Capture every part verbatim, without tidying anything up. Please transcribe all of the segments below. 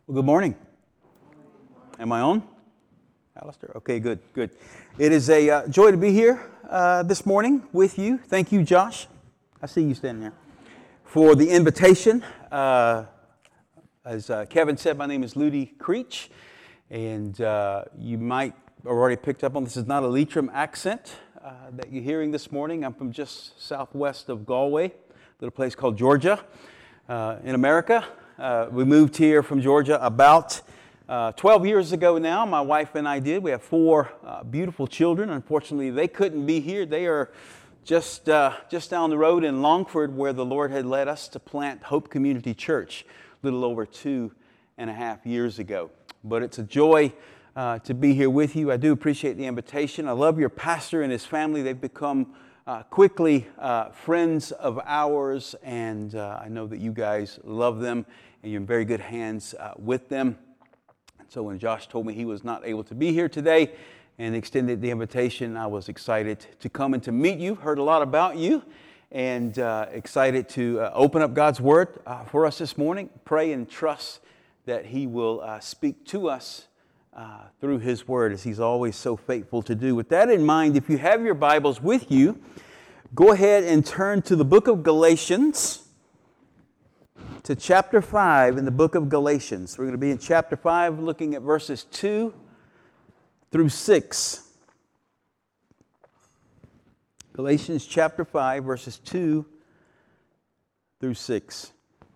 Well, good morning. Am I on? Alistair? Okay, good, good. It is a uh, joy to be here uh, this morning with you. Thank you, Josh. I see you standing there. For the invitation. Uh, as uh, Kevin said, my name is Ludi Creech, and uh, you might have already picked up on this is not a Leitrim accent uh, that you're hearing this morning. I'm from just southwest of Galway, a little place called Georgia uh, in America. Uh, we moved here from Georgia about uh, twelve years ago now. My wife and I did. We have four uh, beautiful children. Unfortunately, they couldn't be here. They are just uh, just down the road in Longford, where the Lord had led us to plant Hope Community Church a little over two and a half years ago. But it's a joy uh, to be here with you. I do appreciate the invitation. I love your pastor and his family. They've become Uh, quickly, uh, friends of ours, and uh, I know that you guys love them, and you're in very good hands uh, with them. And so when Josh told me he was not able to be here today and extended the invitation, I was excited to come and to meet you. Heard a lot about you, and uh, excited to uh, open up God's Word uh, for us this morning. Pray and trust that He will uh, speak to us Uh, through His Word, as He's always so faithful to do. With that in mind, if you have your Bibles with you, go ahead and turn to the book of Galatians, to chapter five in the book of Galatians. We're going to be in chapter five, looking at verses two through six. Galatians chapter five, verses two through six.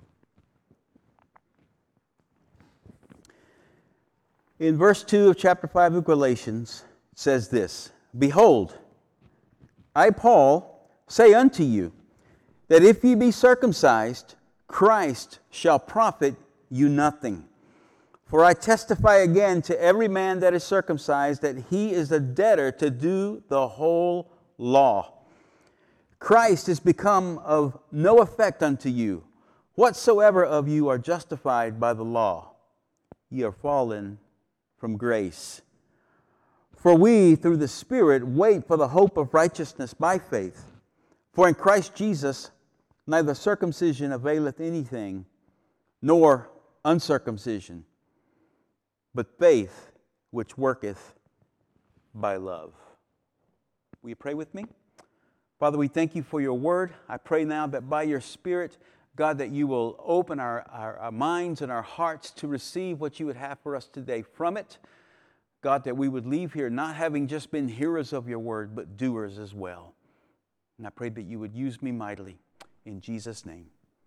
In verse two of chapter five of Galatians, it says this: Behold, I, Paul, say unto you, that if ye be circumcised, Christ shall profit you nothing. For I testify again to every man that is circumcised, that he is a debtor to do the whole law. Christ is become of no effect unto you. Whatsoever of you are justified by the law, ye are fallen from grace. For we, through the Spirit, wait for the hope of righteousness by faith. For in Christ Jesus neither circumcision availeth anything, nor uncircumcision, but faith which worketh by love. Will you pray with me? Father, we thank you for your word. I pray now that by your Spirit, God, that you will open our, our, our minds and our hearts to receive what you would have for us today from it. God, that we would leave here not having just been hearers of your word, but doers as well. And I pray that you would use me mightily. In Jesus' name,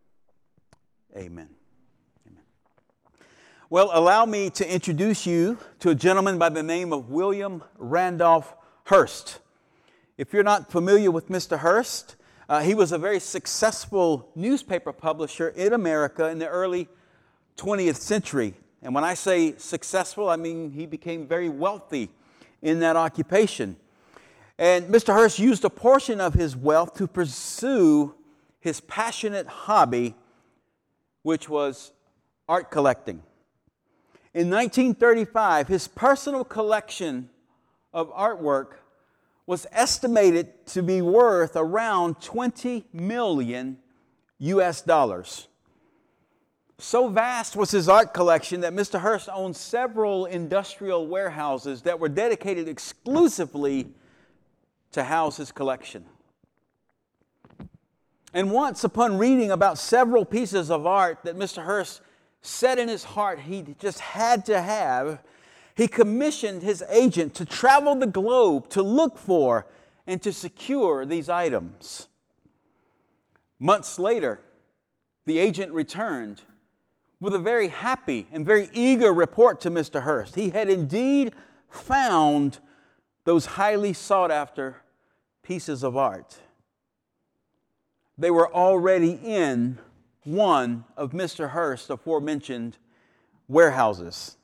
amen. Amen. Well, allow me to introduce you to a gentleman by the name of William Randolph Hearst. If you're not familiar with Mister Hearst, Uh, he was a very successful newspaper publisher in America in the early twentieth century. And when I say successful, I mean he became very wealthy in that occupation. And Mister Hearst used a portion of his wealth to pursue his passionate hobby, which was art collecting. In nineteen thirty-five, his personal collection of artwork was estimated to be worth around twenty million U S dollars. So vast was his art collection that Mister Hearst owned several industrial warehouses that were dedicated exclusively to house his collection. And once, upon reading about several pieces of art that Mister Hearst said in his heart he just had to have, he commissioned his agent to travel the globe to look for and to secure these items. Months later, the agent returned with a very happy and very eager report to Mister Hearst. He had indeed found those highly sought-after pieces of art. They were already in one of Mister Hearst's aforementioned warehouses.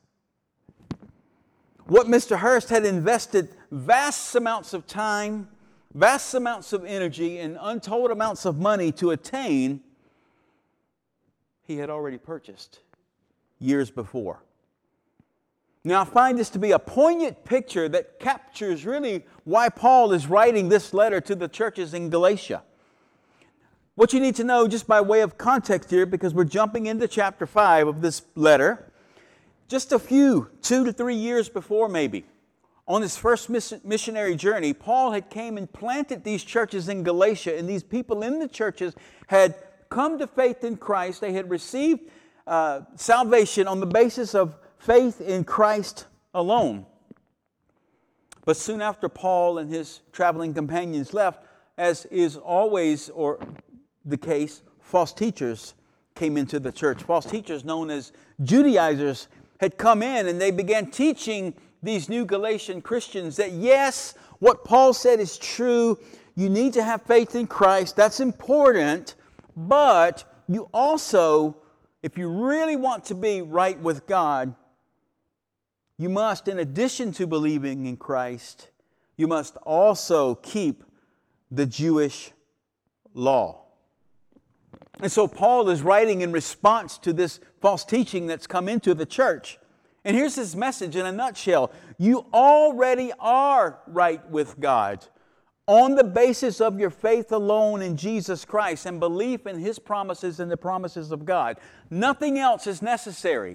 What Mister Hearst had invested vast amounts of time, vast amounts of energy, and untold amounts of money to attain, he had already purchased years before. Now, I find this to be a poignant picture that captures really why Paul is writing this letter to the churches in Galatia. What you need to know, just by way of context here, because we're jumping into chapter five of this letter, just a few, two to three years before maybe, on his first missionary journey, Paul had came and planted these churches in Galatia, and these people in the churches had come to faith in Christ. They had received uh, salvation on the basis of faith in Christ alone. But soon after Paul and his traveling companions left, as is always or the case, false teachers came into the church. False teachers known as Judaizers had come in, and they began teaching these new Galatian Christians that yes, what Paul said is true. You need to have faith in Christ. That's important. But you also, if you really want to be right with God, you must, in addition to believing in Christ, you must also keep the Jewish law. And so Paul is writing in response to this false teaching that's come into the church. And here's his message in a nutshell. You already are right with God on the basis of your faith alone in Jesus Christ and belief in His promises and the promises of God. Nothing else is necessary.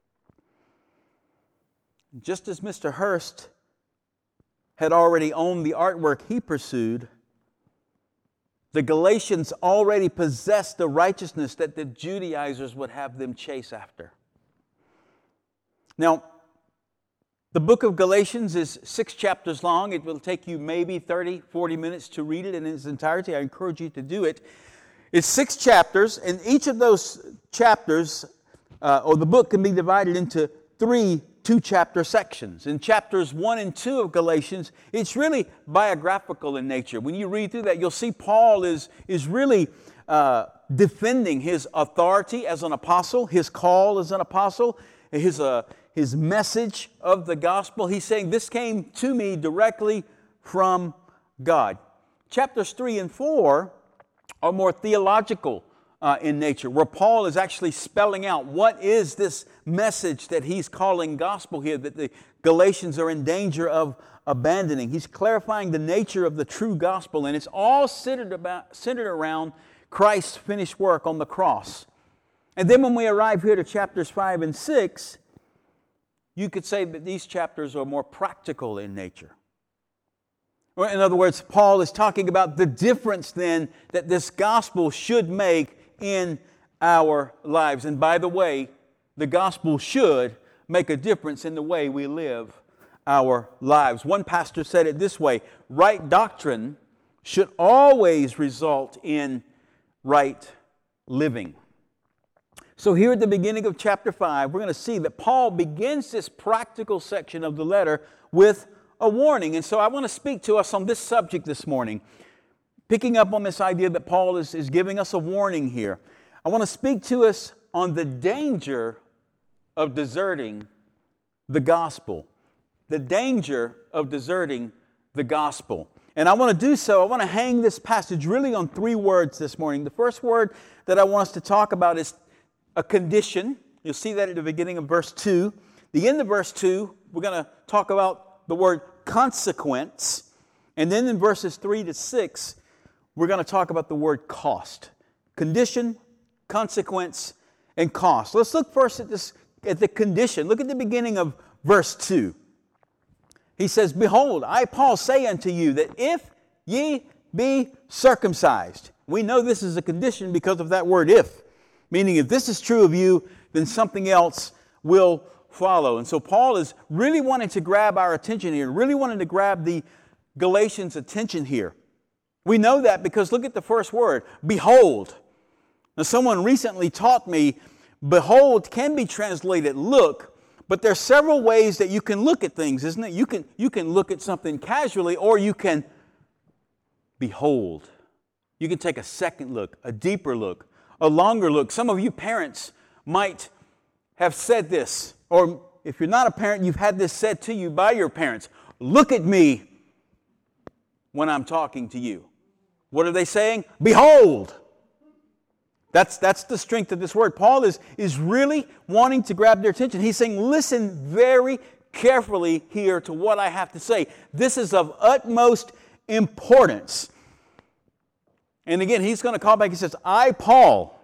Just as Mister Hurst had already owned the artwork he pursued, the Galatians already possessed the righteousness that the Judaizers would have them chase after. Now, the book of Galatians is six chapters long. It will take you maybe thirty, forty minutes to read it in its entirety. I encourage you to do it. It's six chapters, and each of those chapters, uh, or the book, can be divided into three two-chapter sections. In chapters one and two of Galatians, it's really biographical in nature. When you read through that, you'll see Paul is, is really uh, defending his authority as an apostle, his call as an apostle, his uh, his message of the gospel. He's saying, this came to me directly from God. Chapters three and four are more theological uh, in nature, where Paul is actually spelling out what is this message that he's calling gospel here, that the Galatians are in danger of abandoning. He's clarifying the nature of the true gospel, and it's all centered, about, centered around Christ's finished work on the cross. And then when we arrive here to chapters five and six, you could say that these chapters are more practical in nature. Or in other words, Paul is talking about the difference then that this gospel should make in our lives. And by the way, the gospel should make a difference in the way we live our lives. One pastor said it this way: right doctrine should always result in right living. So here at the beginning of chapter five, we're going to see that Paul begins this practical section of the letter with a warning. And so I want to speak to us on this subject this morning, picking up on this idea that Paul is, is giving us a warning here. I want to speak to us on the danger of deserting the gospel. The danger of deserting the gospel. And I want to do so, I want to hang this passage really on three words this morning. The first word that I want us to talk about is a condition. You'll see that at the beginning of verse two. The end of verse two, we're going to talk about the word consequence. And then in verses three to six, we're going to talk about the word cost. Condition, consequence, and cost. Let's look first at this, at the condition. Look at the beginning of verse two. He says, "Behold, I, Paul, say unto you that if ye be circumcised." We know this is a condition because of that word "if." Meaning if this is true of you, then something else will follow. And so Paul is really wanting to grab our attention here, really wanting to grab the Galatians' attention here. We know that because look at the first word, behold. Now someone recently taught me, behold can be translated look, but there are several ways that you can look at things, isn't it? You can, you can look at something casually, or you can behold. You can take a second look, a deeper look, a longer look. Some of you parents might have said this, or if you're not a parent, you've had this said to you by your parents. Look at me when I'm talking to you. What are they saying? Behold. That's, that's the strength of this word. Paul is, is really wanting to grab their attention. He's saying, listen very carefully here to what I have to say. This is of utmost importance. And again, he's going to call back. He says, I, Paul,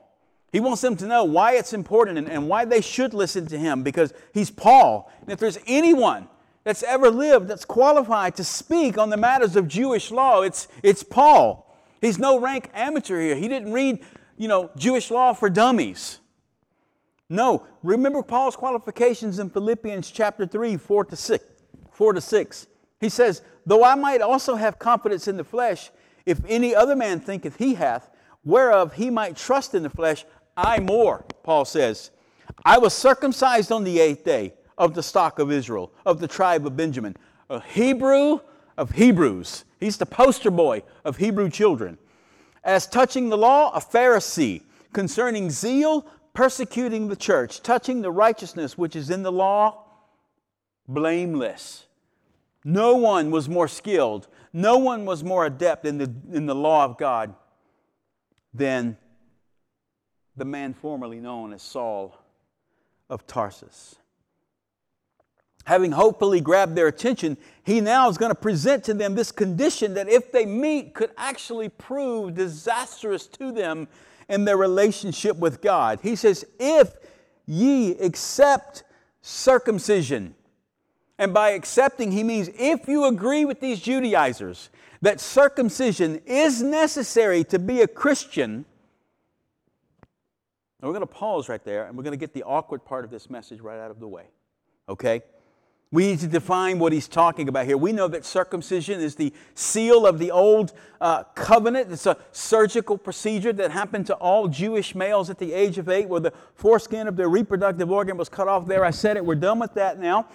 He wants them to know why it's important and, and why they should listen to him, because he's Paul. And if there's anyone that's ever lived that's qualified to speak on the matters of Jewish law, it's, it's Paul. He's no rank amateur here. He didn't read, you know, Jewish law for dummies. No, remember Paul's qualifications in Philippians chapter three, four to six. four to six. He says, though I might also have confidence in the flesh, if any other man thinketh he hath, whereof he might trust in the flesh, I more, Paul says. I was circumcised on the eighth day of the stock of Israel, of the tribe of Benjamin, a Hebrew of Hebrews. He's the poster boy of Hebrew children. As touching the law, a Pharisee. Concerning zeal, persecuting the church. Touching the righteousness which is in the law, blameless. No one was more skilled. No one was more adept in the, in the law of God than the man formerly known as Saul of Tarsus. Having hopefully grabbed their attention, he now is going to present to them this condition that if they meet could actually prove disastrous to them in their relationship with God. He says, if ye accept circumcision. And by accepting, he means if you agree with these Judaizers that circumcision is necessary to be a Christian. And we're going to pause right there, and we're going to get the awkward part of this message right out of the way. Okay? We need to define what he's talking about here. We know that circumcision is the seal of the old uh, covenant. It's a surgical procedure that happened to all Jewish males at the age of eight, where the foreskin of their reproductive organ was cut off. There, I said it. We're done with that now.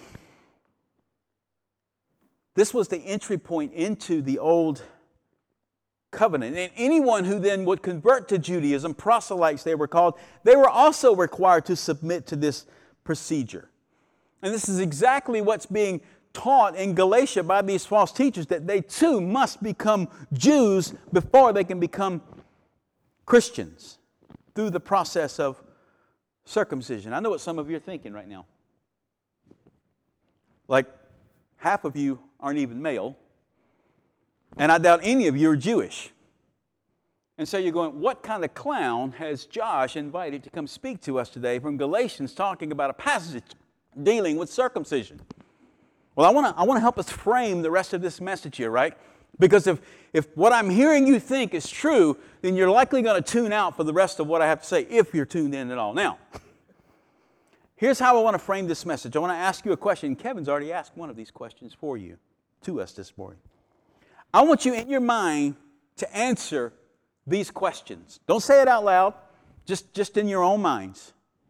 This was the entry point into the old covenant. And anyone who then would convert to Judaism, proselytes they were called, they were also required to submit to this procedure. And this is exactly what's being taught in Galatia by these false teachers, that they too must become Jews before they can become Christians through the process of circumcision. I know what some of you are thinking right now. Like, half of you aren't even male, and I doubt any of you are Jewish. And so you're going, what kind of clown has Josh invited to come speak to us today from Galatians talking about a passage dealing with circumcision? Well, I want to I want to help us frame the rest of this message here, right? Because if, if what I'm hearing you think is true, then you're likely going to tune out for the rest of what I have to say, if you're tuned in at all. Now, here's how I want to frame this message. I want to ask you a question. Kevin's already asked one of these questions for you, to us this morning. I want you in your mind to answer these questions. Don't say it out loud, just, just in your own minds.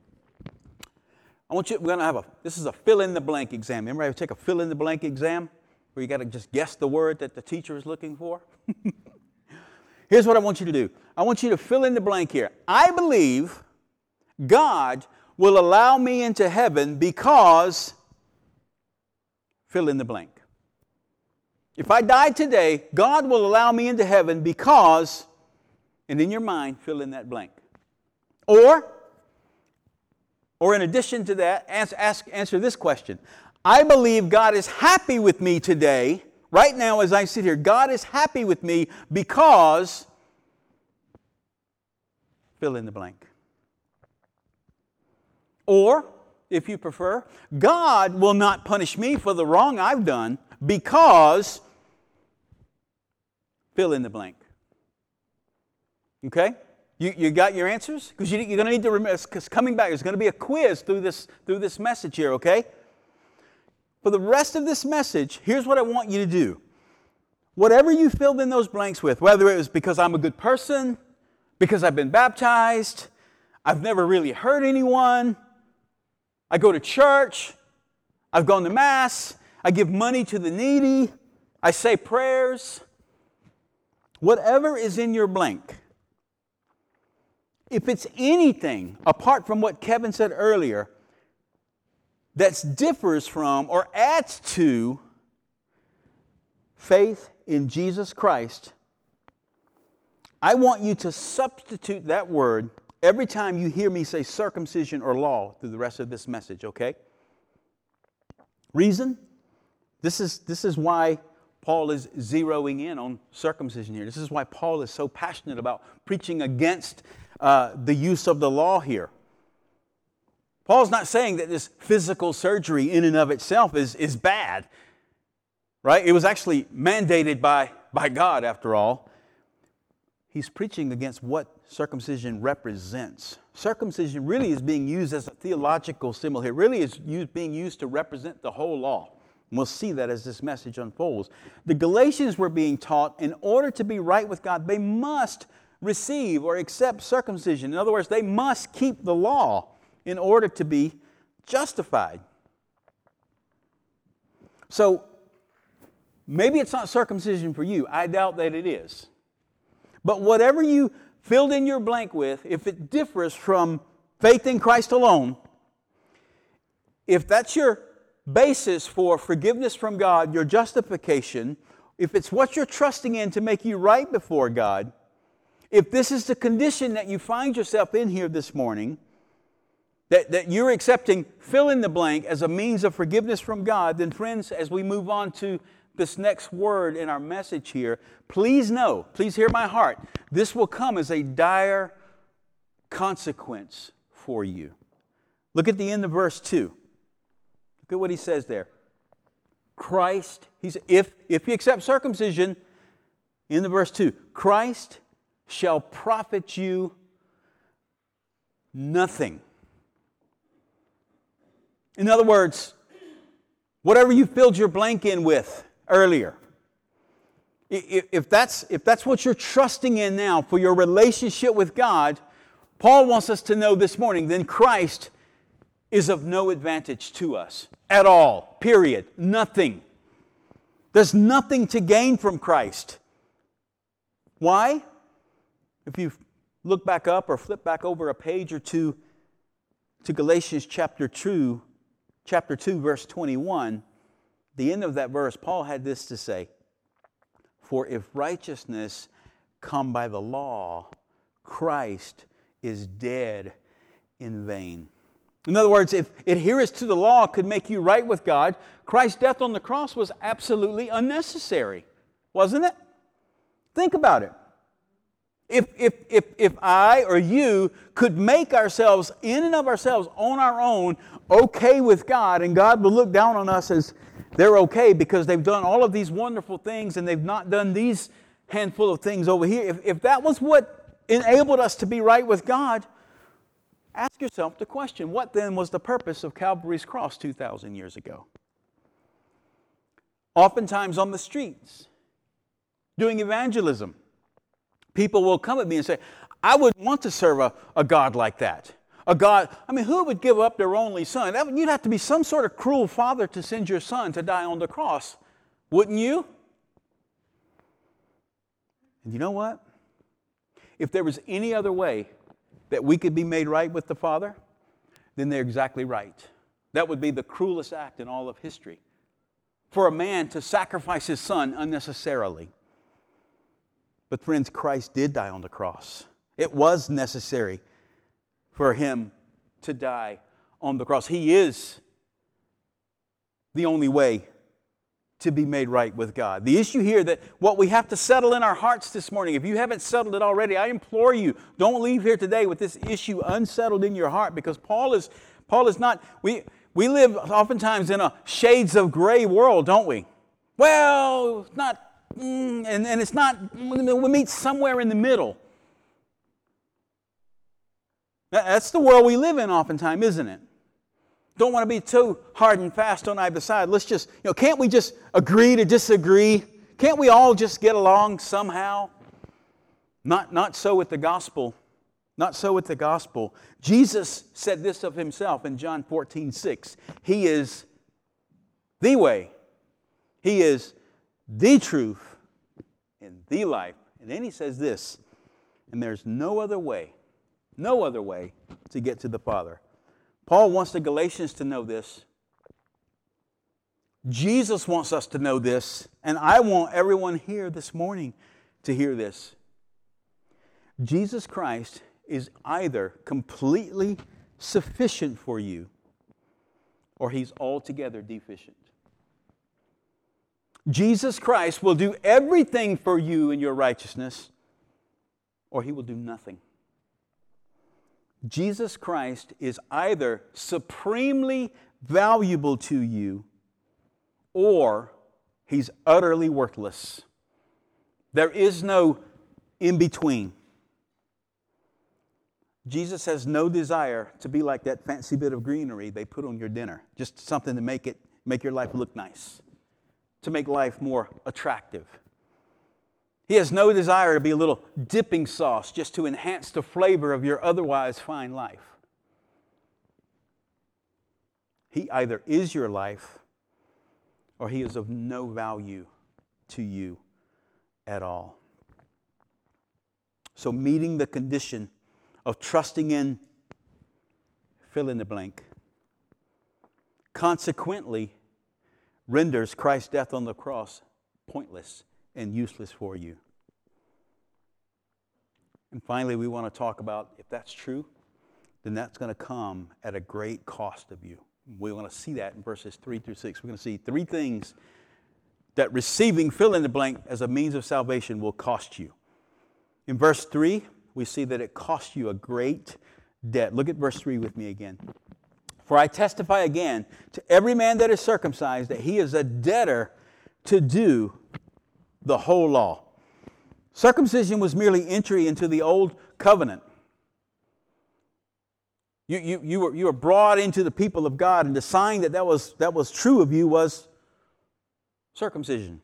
I want you, we're going to have a, this is a fill-in-the-blank exam. Remember, I take a fill-in-the-blank exam where you got to just guess the word that the teacher is looking for? Here's what I want you to do. I want you to fill in the blank here. I believe God will allow me into heaven because fill in the blank. If I die today, God will allow me into heaven because, and in your mind, fill in that blank. Or, or in addition to that, ask, ask, answer this question. I believe God is happy with me today, right now as I sit here. God is happy with me because, fill in the blank. Or, if you prefer, God will not punish me for the wrong I've done because, fill in the blank. Okay? You, you got your answers? Because you, you're going to need to remember, because coming back, there's going to be a quiz through this, through this message here, okay? For the rest of this message, here's what I want you to do. Whatever you filled in those blanks with, whether it was because I'm a good person, because I've been baptized, I've never really hurt anyone, I go to church, I've gone to Mass, I give money to the needy, I say prayers. Whatever is in your blank, if it's anything apart from what Kevin said earlier that differs from or adds to faith in Jesus Christ, I want you to substitute that word every time you hear me say circumcision or law through the rest of this message, okay? Reason? This is, this is why Paul is zeroing in on circumcision here. This is why Paul is so passionate about preaching against uh, the use of the law here. Paul's not saying that this physical surgery in and of itself is, is bad, right? It was actually mandated by, by God, after all. He's preaching against what circumcision represents. Circumcision really is being used as a theological symbol here. Really is used, being used to represent the whole law. And we'll see that as this message unfolds. The Galatians were being taught in order to be right with God, they must receive or accept circumcision. In other words, they must keep the law in order to be justified. So, maybe it's not circumcision for you. I doubt that it is. But whatever you filled in your blank with, if it differs from faith in Christ alone, if that's your basis for forgiveness from God, your justification, if it's what you're trusting in to make you right before God, if this is the condition that you find yourself in here this morning, That, that you're accepting fill in the blank as a means of forgiveness from God, then friends, as we move on to this next word in our message here, please know, please hear my heart, this will come as a dire consequence for you. Look at the end of verse two. Look at what he says there. Christ, he's, if, if you accept circumcision, in the verse two, Christ shall profit you nothing. In other words, whatever you filled your blank in with earlier, if that's, if that's what you're trusting in now for your relationship with God, Paul wants us to know this morning, then Christ is of no advantage to us at all, period, nothing. There's nothing to gain from Christ. Why? If you look back up or flip back over a page or two to Galatians chapter two, Chapter two, verse twenty-one, the end of that verse, Paul had this to say, "For if righteousness come by the law, Christ is dead in vain." In other words, if adherence to the law could make you right with God, Christ's death on the cross was absolutely unnecessary, wasn't it? Think about it. If, if, if, if I or you could make ourselves, in and of ourselves, on our own, okay with God, and God will look down on us as they're okay because they've done all of these wonderful things and they've not done these handful of things over here. If, if that was what enabled us to be right with God, ask yourself the question, what then was the purpose of Calvary's cross two thousand years ago? Oftentimes on the streets, doing evangelism, people will come at me and say, I wouldn't want to serve a, a God like that. A God, I mean, who would give up their only son? That, you'd have to be some sort of cruel father to send your son to die on the cross. Wouldn't you? And you know what? If there was any other way that we could be made right with the Father, then they're exactly right. That would be the cruelest act in all of history. For a man to sacrifice his son unnecessarily. But friends, Christ did die on the cross. It was necessary for him to die on the cross. He is the only way to be made right with God. The issue here that what we have to settle in our hearts this morning, if you haven't settled it already, I implore you, don't leave here today with this issue unsettled in your heart, because Paul is Paul is not, we we live oftentimes in a shades of gray world, don't we? Well, it's not, mm, and, and it's not, we meet somewhere in the middle. That's the world we live in oftentimes, isn't it? Don't want to be too hard and fast on either side. Let's just, you know, can't we just agree to disagree? Can't we all just get along somehow? Not, not so with the gospel. Not so with the gospel. Jesus said this of himself in John fourteen six. He is the way. He is the truth and the life. And then he says this, and there's no other way, no other way to get to the Father. Paul wants the Galatians to know this. Jesus wants us to know this. And I want everyone here this morning to hear this. Jesus Christ is either completely sufficient for you or he's altogether deficient. Jesus Christ will do everything for you in your righteousness or he will do nothing. Jesus Christ is either supremely valuable to you or He's utterly worthless. There is no in between. Jesus has no desire to be like that fancy bit of greenery they put on your dinner. Just something to make it make your life look nice, to make life more attractive. He has no desire to be a little dipping sauce just to enhance the flavor of your otherwise fine life. He either is your life or He is of no value to you at all. So meeting the condition of trusting in fill in the blank consequently renders Christ's death on the cross pointless and useless for you. And finally, we want to talk about if that's true, then that's going to come at a great cost of you. We want to see that in verses three through six. We're going to see three things that receiving fill in the blank as a means of salvation will cost you. In verse three, we see that it costs you a great debt. Look at verse three with me again. For I testify again to every man that is circumcised that he is a debtor to do the whole law. Circumcision was merely entry into the old covenant. You, you, you, were, you were brought into the people of God, and the sign that that was, that was true of you was circumcision.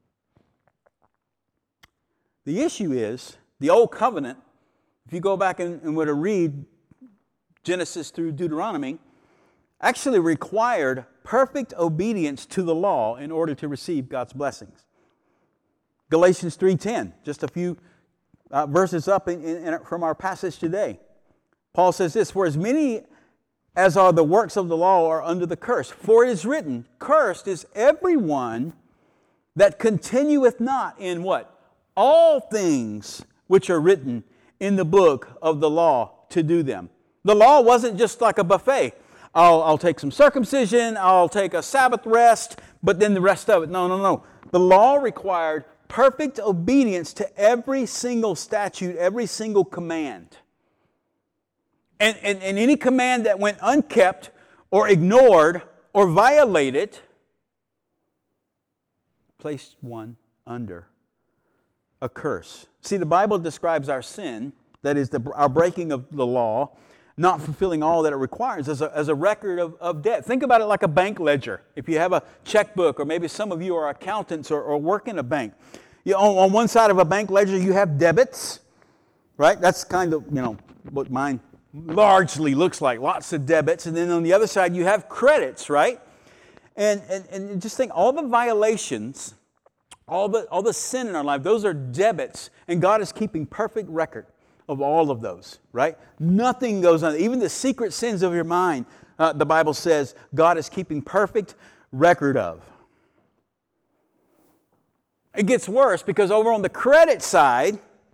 The issue is, the old covenant, if you go back and, and were to read Genesis through Deuteronomy, actually required perfect obedience to the law in order to receive God's blessings. Galatians three ten, just a few uh, verses up in, in, in, from our passage today. Paul says this, for as many as are the works of the law are under the curse. For it is written, cursed is everyone that continueth not in what? All things which are written in the book of the law to do them. The law wasn't just like a buffet. I'll, I'll take some circumcision, I'll take a Sabbath rest, but then the rest of it. No, no, no. The law required perfect obedience to every single statute, every single command. And, and, and any command that went unkept or ignored or violated placed one under a curse. See, the Bible describes our sin, that is the, our breaking of the law, not fulfilling all that it requires, as a, as a record of, of debt. Think about it like a bank ledger. If you have a checkbook, or maybe some of you are accountants or, or work in a bank. You, on, on one side of a bank ledger, you have debits, right? That's kind of, you know, what mine largely looks like, lots of debits. And then on the other side, you have credits, right? And, and, and just think, all the violations, all the, all the sin in our life, those are debits. And God is keeping perfect record of all of those, right? Nothing goes on. Even the secret sins of your mind, uh, the Bible says, God is keeping perfect record of. It gets worse because over on the credit side,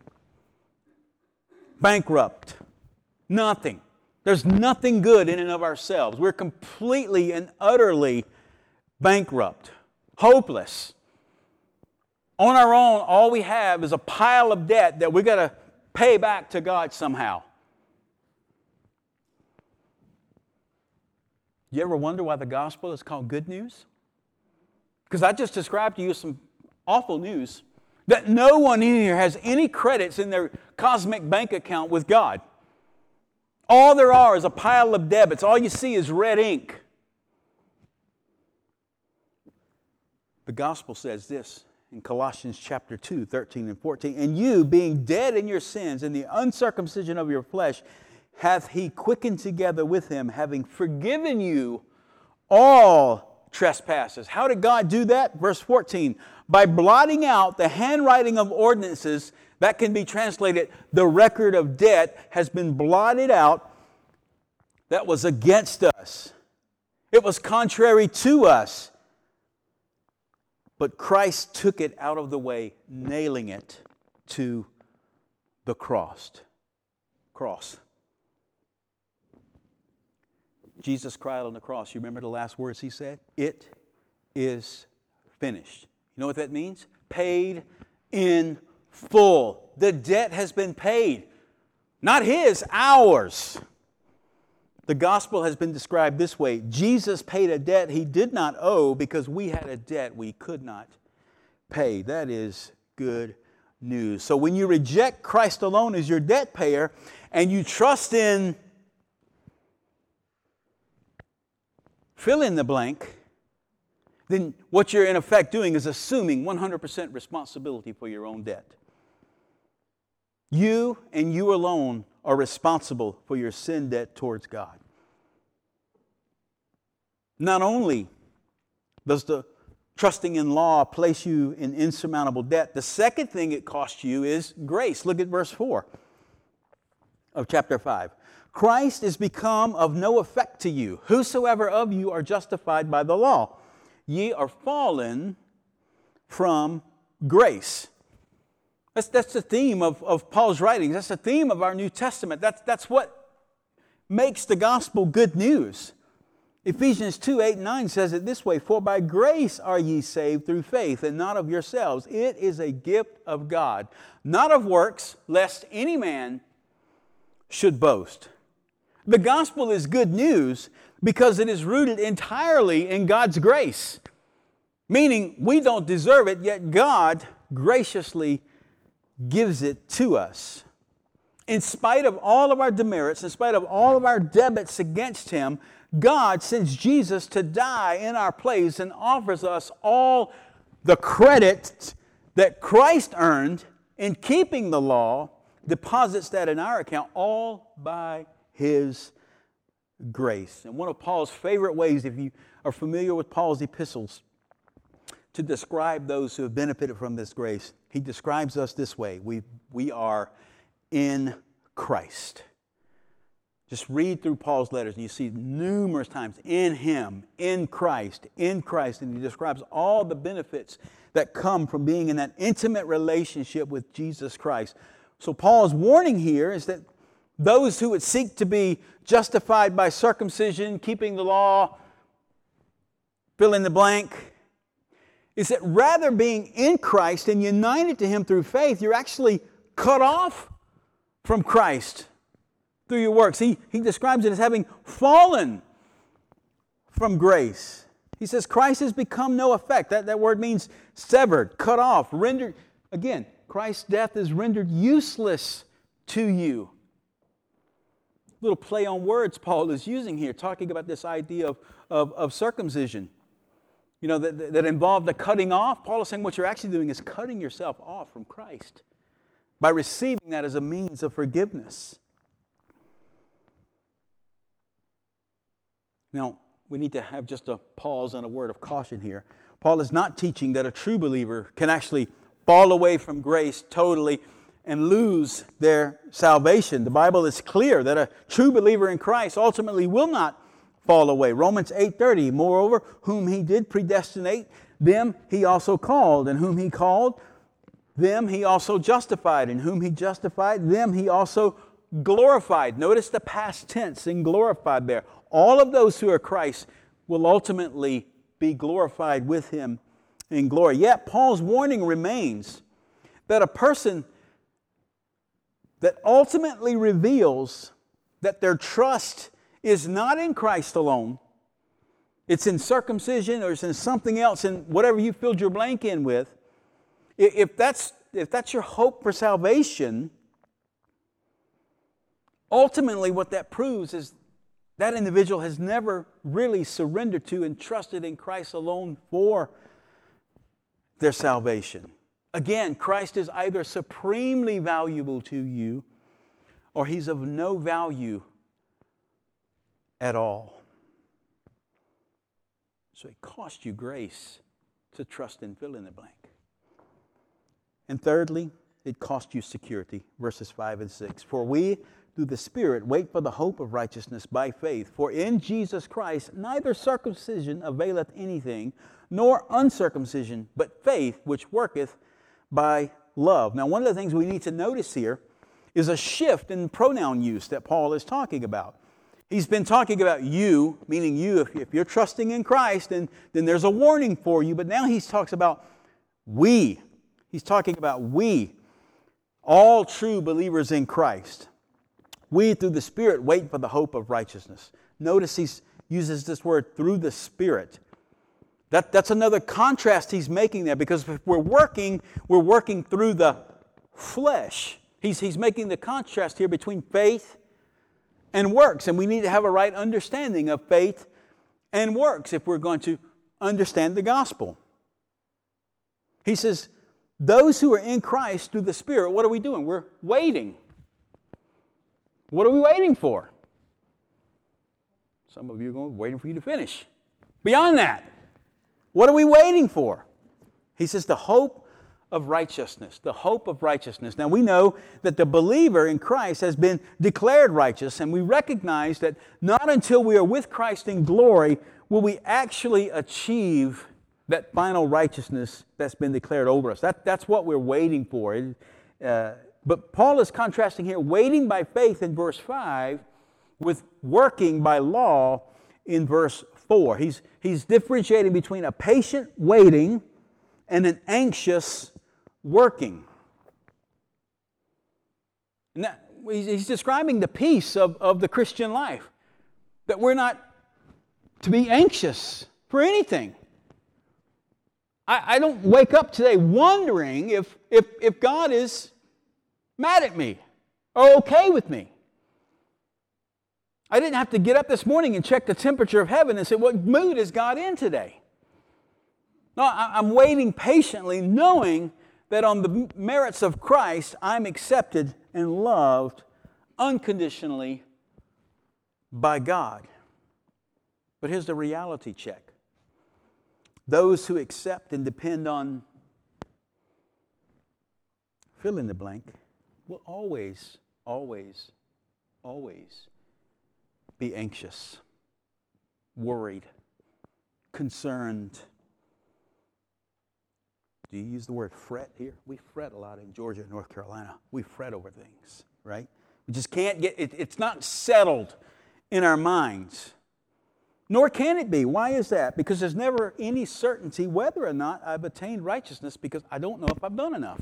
bankrupt. Nothing. There's nothing good in and of ourselves. We're completely and utterly bankrupt, hopeless. On our own, all we have is a pile of debt that we got to pay back to God somehow. You ever wonder why the gospel is called good news? Because I just described to you some awful news that no one in here has any credits in their cosmic bank account with God. All there are is a pile of debits. All you see is red ink. The gospel says this in Colossians chapter two, thirteen and fourteen. And you, being dead in your sins and the uncircumcision of your flesh, hath He quickened together with Him, having forgiven you all trespasses. How did God do that? Verse fourteen. By blotting out the handwriting of ordinances, that can be translated, the record of debt has been blotted out that was against us. It was contrary to us. But Christ took it out of the way, nailing it to the cross. Cross. Jesus cried on the cross. You remember the last words He said? It is finished. You know what that means? Paid in full. The debt has been paid. Not His, ours. The gospel has been described this way. Jesus paid a debt he did not owe because we had a debt we could not pay. That is good news. So when you reject Christ alone as your debt payer and you trust in fill in the blank, then what you're in effect doing is assuming one hundred percent responsibility for your own debt. You and you alone are responsible for your sin debt towards God. Not only does the trusting in law place you in insurmountable debt, the second thing it costs you is grace. Look at verse four of chapter five. Christ is become of no effect to you. Whosoever of you are justified by the law, ye are fallen from grace. That's, that's the theme of, of Paul's writings. That's the theme of our New Testament. That's, that's what makes the gospel good news. Ephesians two, eight, and nine says it this way, for by grace are ye saved through faith, and not of yourselves. It is a gift of God, not of works, lest any man should boast. The gospel is good news because it is rooted entirely in God's grace, meaning we don't deserve it, yet God graciously gives it to us. In spite of all of our demerits, in spite of all of our debits against Him, God sends Jesus to die in our place and offers us all the credit that Christ earned in keeping the law, deposits that in our account, all by His grace. And one of Paul's favorite ways, if you are familiar with Paul's epistles, to describe those who have benefited from this grace, he describes us this way. We, we are in Christ. Just read through Paul's letters and you see numerous times, in Him, in Christ, in Christ. And he describes all the benefits that come from being in that intimate relationship with Jesus Christ. So Paul's warning here is that those who would seek to be justified by circumcision, keeping the law, fill in the blank, is that rather being in Christ and united to Him through faith, you're actually cut off from Christ through your works. He, he describes it as having fallen from grace. He says Christ has become no effect. That, that word means severed, cut off, rendered. Again, Christ's death is rendered useless to you. Little play on words Paul is using here, talking about this idea of, of, of circumcision. You know, that, that involved the cutting off. Paul is saying what you're actually doing is cutting yourself off from Christ by receiving that as a means of forgiveness. Now, we need to have just a pause and a word of caution here. Paul is not teaching that a true believer can actually fall away from grace totally and lose their salvation. The Bible is clear that a true believer in Christ ultimately will not fall away. Romans eight thirty, moreover, whom He did predestinate, them He also called, and whom He called, them He also justified, and whom He justified, them He also glorified. Notice the past tense in glorified there. All of those who are Christ will ultimately be glorified with Him in glory. Yet Paul's warning remains that a person that ultimately reveals that their trust is not in Christ alone, it's in circumcision or it's in something else, in whatever you filled your blank in with. If that's, if that's your hope for salvation, ultimately what that proves is that individual has never really surrendered to and trusted in Christ alone for their salvation. Again, Christ is either supremely valuable to you or He's of no value at all. So it costs you grace to trust and fill in the blank. And thirdly, it costs you security. Verses five and six. For we, through the Spirit, wait for the hope of righteousness by faith. For in Jesus Christ neither circumcision availeth anything, nor uncircumcision, but faith which worketh by love. Now, one of the things we need to notice here is a shift in pronoun use that Paul is talking about. He's been talking about you, meaning you. If, if you're trusting in Christ, then, then there's a warning for you. But now he talks about we. He's talking about we, all true believers in Christ. We, through the Spirit, wait for the hope of righteousness. Notice he uses this word, through the Spirit. That, that's another contrast he's making there, because if we're working, we're working through the flesh. He's, he's making the contrast here between faith and works, and we need to have a right understanding of faith and works if we're going to understand the gospel. He says, those who are in Christ through the Spirit, what are we doing? We're waiting. What are we waiting for? Some of you are going, waiting for you to finish. Beyond that, what are we waiting for? He says the hope of righteousness. The hope of righteousness. Now we know that the believer in Christ has been declared righteous, and we recognize that not until we are with Christ in glory will we actually achieve that final righteousness that's been declared over us. That, that's what we're waiting for. Uh, but Paul is contrasting here waiting by faith in verse five with working by law in verse four. He's, he's differentiating between a patient waiting and an anxious working. And that, he's describing the peace of, of the Christian life. That we're not to be anxious for anything. I, I don't wake up today wondering if, if, if God is mad at me or okay with me. I didn't have to get up this morning and check the temperature of heaven and say, what mood is God in today? No, I'm waiting patiently, knowing that on the merits of Christ, I'm accepted and loved unconditionally by God. But here's the reality check. Those who accept and depend on fill in the blank will always, always, always be anxious, worried, concerned. Do you use the word fret here? We fret a lot in Georgia and North Carolina. We fret over things, right? We just can't get, it, it's not settled in our minds. Nor can it be. Why is that? Because there's never any certainty whether or not I've attained righteousness, because I don't know if I've done enough.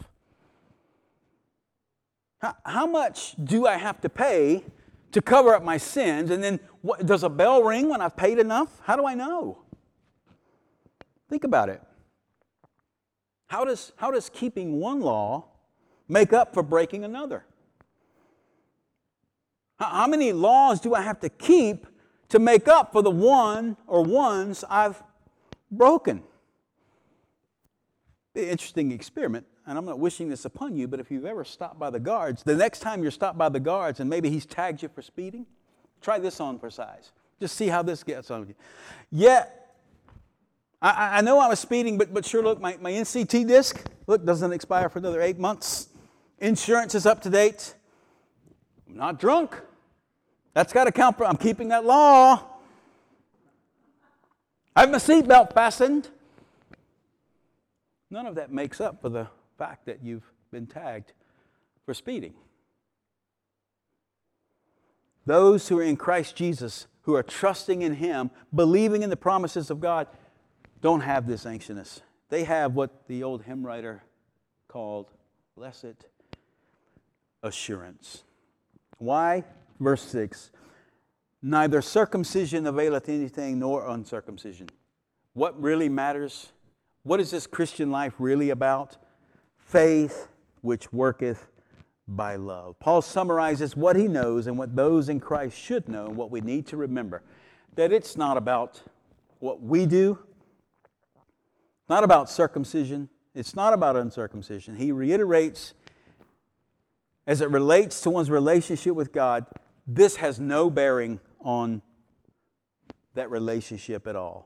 How, how much do I have to pay to cover up my sins? And then what, does a bell ring when I've paid enough? How do I know? Think about it. How does, how does keeping one law make up for breaking another? How, how many laws do I have to keep to make up for the one or ones I've broken? Be an interesting experiment, and I'm not wishing this upon you, but if you've ever stopped by the guards, the next time you're stopped by the guards and maybe he's tagged you for speeding, try this on for size. Just see how this gets on you. Yeah, I, I know I was speeding, but, but sure, look, my, my N C T disc, look, doesn't expire for another eight months. Insurance is up to date. I'm not drunk. That's got to count for, I'm keeping that law. I have my seatbelt fastened. None of that makes up for the fact that you've been tagged for speeding. Those who are in Christ Jesus, who are trusting in Him, believing in the promises of God, don't have this anxiousness. They have what the old hymn writer called blessed assurance. Why? Verse six, neither circumcision availeth anything nor uncircumcision. What really matters? What is this Christian life really about? Faith which worketh by love. Paul summarizes what he knows and what those in Christ should know, and what we need to remember. That it's not about what we do, not about circumcision, it's not about uncircumcision. He reiterates, as it relates to one's relationship with God, this has no bearing on that relationship at all.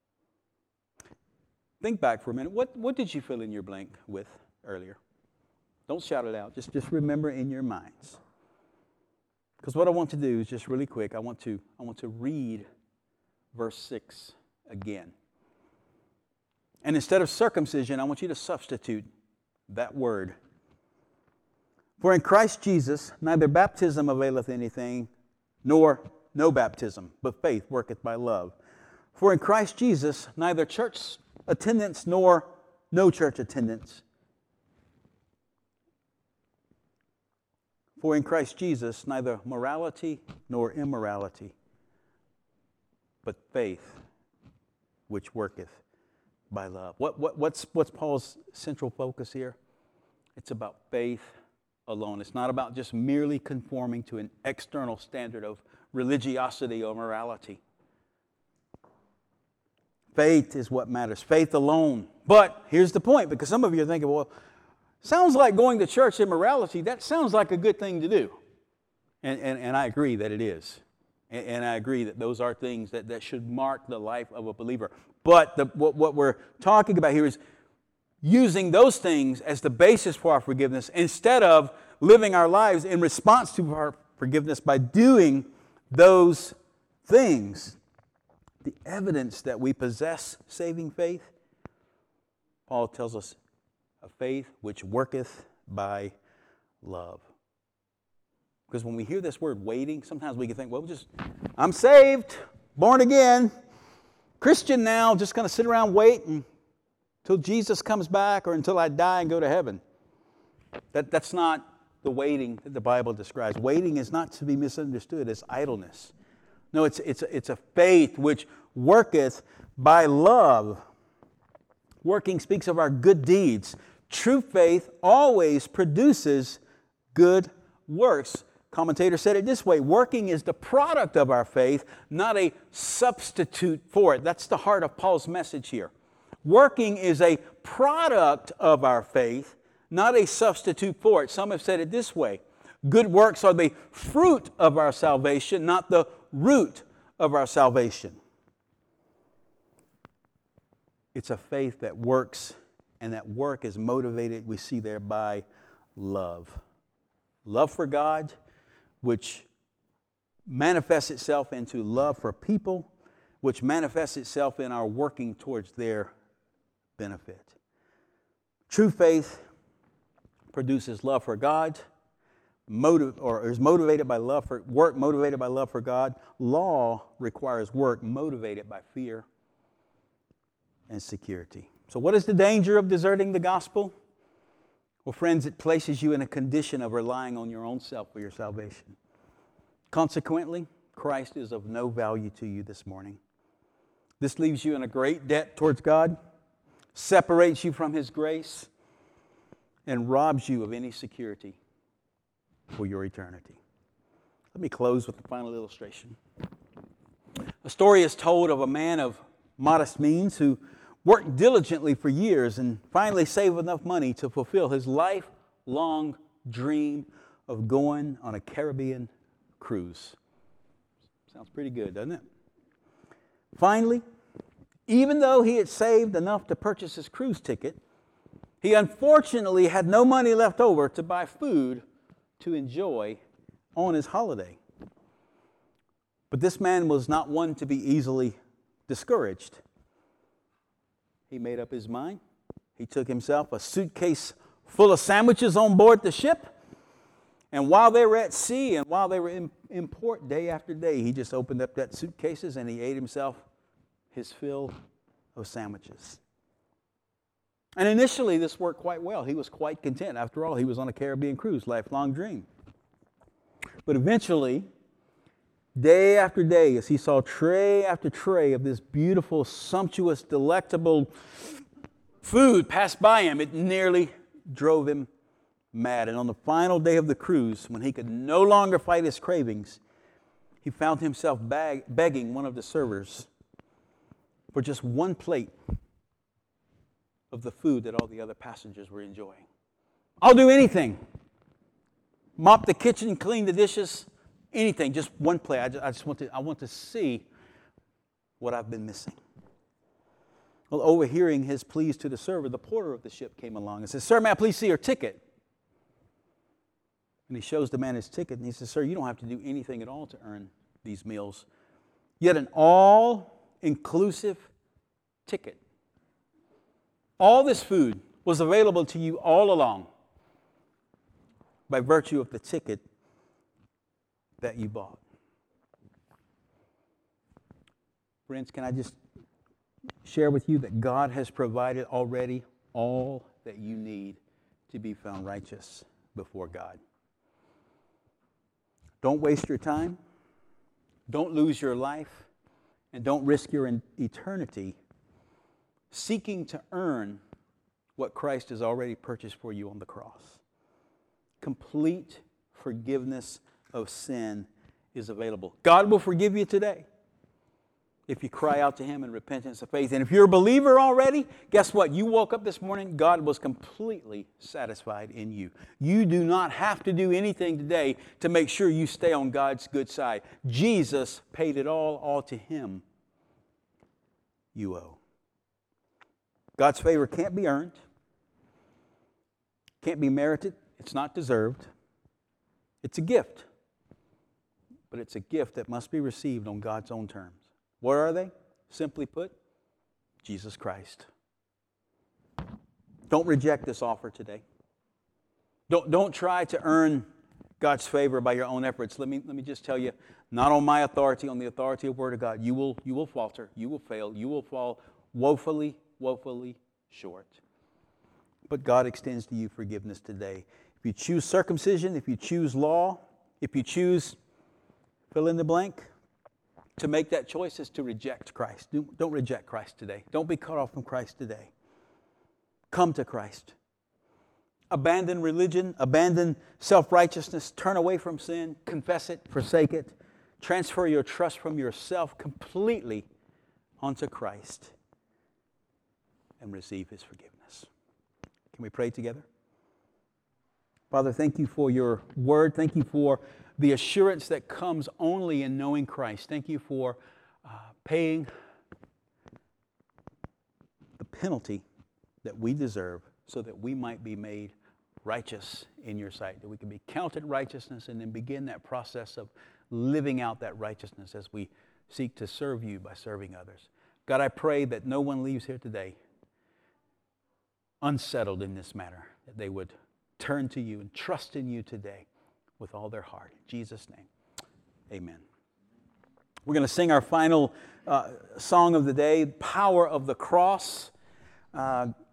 Think back for a minute. What, what did you fill in your blank with earlier? Don't shout it out. Just, just remember in your minds. Because what I want to do is just really quick, I want to, I want to read verse six again. And instead of circumcision, I want you to substitute that word. For in Christ Jesus, neither baptism availeth anything, nor no baptism, but faith worketh by love. For in Christ Jesus, neither church attendance nor no church attendance. For in Christ Jesus, neither morality nor immorality, but faith, which worketh by love. What, what, what's, what's Paul's central focus here? It's about faith alone. It's not about just merely conforming to an external standard of religiosity or morality. Faith is what matters. Faith alone. But here's the point, because some of you are thinking, well, sounds like going to church immorality. That sounds like a good thing to do. And, and, and I agree that it is. And, and I agree that those are things that, that should mark the life of a believer. But the, what, what we're talking about here is using those things as the basis for our forgiveness instead of living our lives in response to our forgiveness by doing those things. The evidence that we possess saving faith, Paul tells us, a faith which worketh by love. Because when we hear this word waiting, sometimes we can think, well, just, I'm saved, born again, Christian now, just going to sit around waiting until Jesus comes back or until I die and go to heaven. That, that's not the waiting that the Bible describes. Waiting is not to be misunderstood as idleness. No, it's, it's, it's a faith which worketh by love. Working speaks of our good deeds. True faith always produces good works. Commentator said it this way: working is the product of our faith, not a substitute for it. That's the heart of Paul's message here. Working is a product of our faith, not a substitute for it. Some have said it this way: good works are the fruit of our salvation, not the root of our salvation. It's a faith that works, and that work is motivated, we see there, by love. Love for God, which manifests itself into love for people, which manifests itself in our working towards their benefit. True faith produces love for God, motive or is motivated by love for work, motivated by love for God. Law requires work motivated by fear and security. So what is the danger of deserting the gospel? Well, friends, it places you in a condition of relying on your own self for your salvation. Consequently, Christ is of no value to you this morning. This leaves you in a great debt towards God, separates you from His grace, and robs you of any security for your eternity. Let me close with the final illustration. A story is told of a man of modest means who worked diligently for years and finally saved enough money to fulfill his lifelong dream of going on a Caribbean cruise. Sounds pretty good, doesn't it? Finally, even though he had saved enough to purchase his cruise ticket, he unfortunately had no money left over to buy food to enjoy on his holiday. But this man was not one to be easily discouraged. He made up his mind. He took himself a suitcase full of sandwiches on board the ship. And while they were at sea and while they were in, in port day after day, he just opened up that suitcases and he ate himself his fill of sandwiches. And initially this worked quite well. He was quite content. After all, he was on a Caribbean cruise, lifelong dream. But eventually, day after day, as he saw tray after tray of this beautiful, sumptuous, delectable food pass by him, it nearly drove him mad. And on the final day of the cruise, when he could no longer fight his cravings, he found himself bag- begging one of the servers for just one plate of the food that all the other passengers were enjoying. I'll do anything. Mop the kitchen, clean the dishes, anything, just one plate. I just, I just want to, I want to see what I've been missing. Well, overhearing his pleas to the server, the porter of the ship came along and says, "Sir, may I please see your ticket?" And he shows the man his ticket, and he says, "Sir, you don't have to do anything at all to earn these meals. Yet an all-inclusive ticket. All this food was available to you all along by virtue of the ticket that you bought." Friends, can I just share with you that God has provided already all that you need to be found righteous before God. Don't waste your time. Don't lose your life. And don't risk your eternity seeking to earn what Christ has already purchased for you on the cross. Complete forgiveness of sin is available. God will forgive you today if you cry out to Him in repentance of faith. And if you're a believer already, guess what? You woke up this morning, God was completely satisfied in you. You do not have to do anything today to make sure you stay on God's good side. Jesus paid it all, all to Him you owe. God's favor can't be earned, can't be merited, it's not deserved. It's a gift, but it's a gift that must be received on God's own terms. What are they? Simply put, Jesus Christ. Don't reject this offer today. Don't, don't try to earn God's favor by your own efforts. Let me, let me just tell you, not on my authority, on the authority of the Word of God, you will, you will falter, you will fail, you will fall woefully, woefully short. But God extends to you forgiveness today. If you choose circumcision, if you choose law, if you choose fill in the blank, to make that choice is to reject Christ. Don't reject Christ today. Don't be cut off from Christ today. Come to Christ. Abandon religion, abandon self-righteousness, turn away from sin, confess it, forsake it, transfer your trust from yourself completely onto Christ and receive His forgiveness. Can we pray together? Father, thank you for your word. Thank you for the assurance that comes only in knowing Christ. Thank you for uh, paying the penalty that we deserve so that we might be made righteous in your sight, that we can be counted righteousness and then begin that process of living out that righteousness as we seek to serve you by serving others. God, I pray that no one leaves here today unsettled in this matter, that they would turn to you and trust in you today with all their heart. In Jesus' name, amen. We're going to sing our final uh, song of the day, Power of the Cross. Uh,